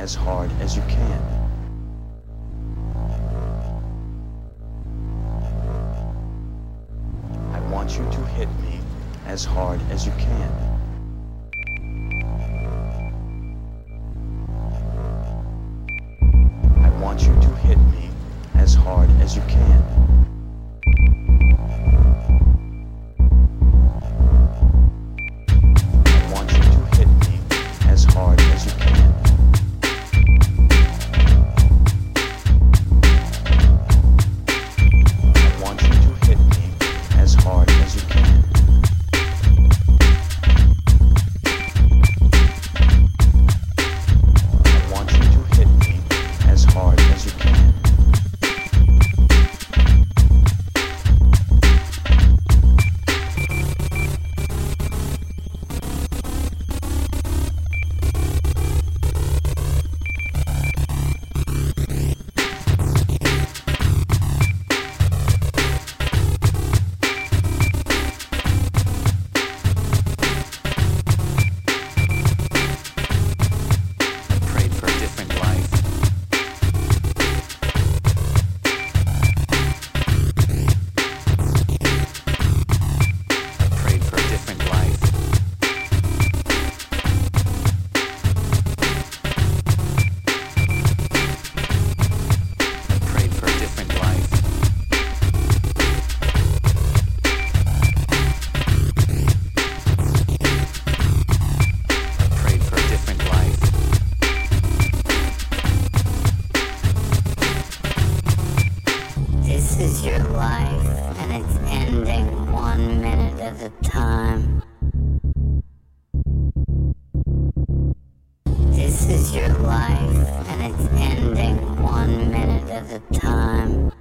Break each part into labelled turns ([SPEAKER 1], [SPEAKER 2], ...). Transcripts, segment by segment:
[SPEAKER 1] as hard as you can. I want you to hit me as hard as you can. I want you to hit me as hard as you can. I want you to hit me as hard as you can. I want you to hit me as hard as you can. I want you to hit me as hard as you can.
[SPEAKER 2] This is your life, and it's ending 1 minute at a time. This is your life, and it's ending 1 minute at a time.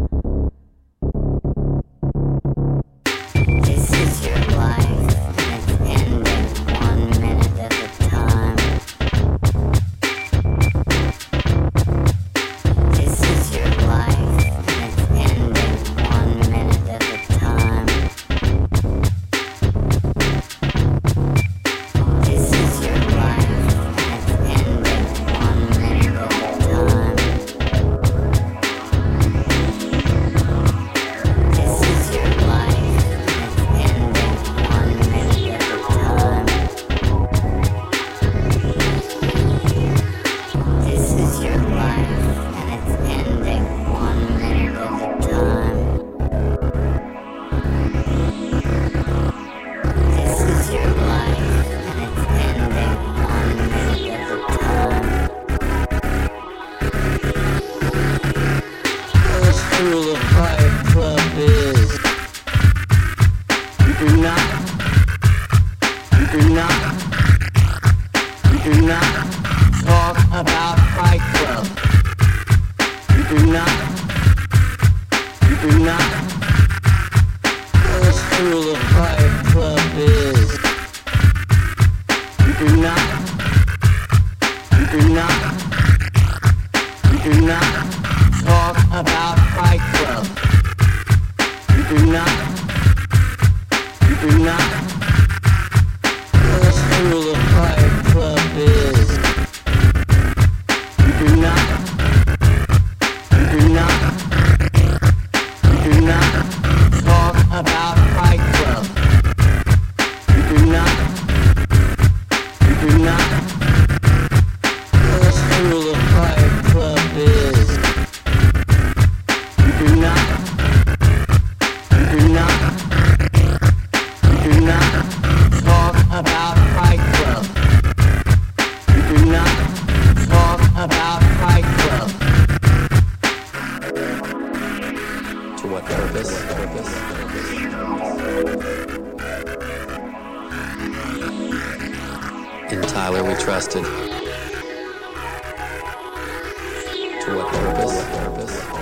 [SPEAKER 2] This is your life, and it's ending 1 minute at a time. This is your life, and it's ending 1 minute at a time. This is your life, and it's ending 1 minute at a time. This is your life, and it's ending 1 minute at a time. This is your life, and it's ending 1 minute at a time. This is your life, and it's ending 1 minute at a time.
[SPEAKER 3] First rule of Fight Club is you do not talk about Fight Club. You do not. First rule of Fight Club is you do not talk about Fight Club. You do not. First rule of Fight Club is you do not talk about Fight Club. You do not. First rule of Fight Club is you do not talk about Fight Club. You do not talk about Fight Club. To what purpose? In Tyler we trusted. To what purpose?